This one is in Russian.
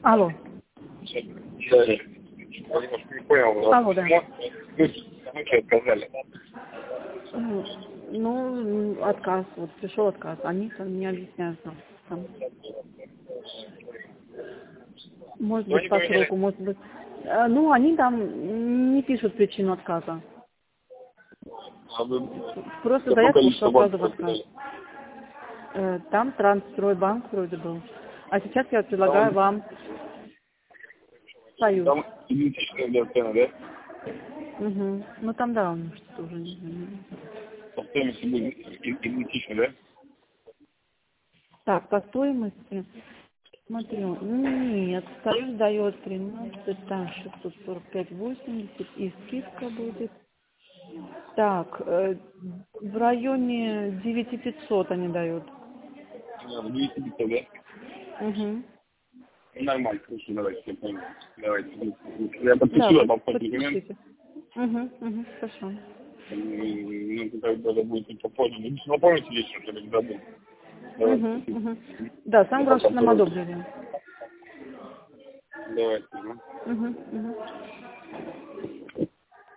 Алло. Да, я немножко не понял. Алло, да. Мы что, отказали? Ну, отказ, вот пришел отказ. Они там не объясняют нам. Там. Может быть, по сроку, может быть. Ну, они там не пишут причину отказа. Просто заявку, что сразу в отказ. Там Трансстройбанк вроде был. А сейчас я предлагаю вам Союз. Там идентичная для цены, да? Угу. Ну там да, у них что-то уже не знаю. По стоимости будет идентично, да? Так, по стоимости, смотрю, нет, Союз дает 13, там 645,80 и скидка будет. Так, в районе 9500 они дают. 200, да? Угу. Нормально, хорошо, давайте, я понял. Давайте. Я подпишу, а потом документ. Угу, хорошо. Ну, когда будет попозже. Напомните вечером, чтобы не забыл. Угу. Да, самое главное, что нам одобрили. Давайте. Угу.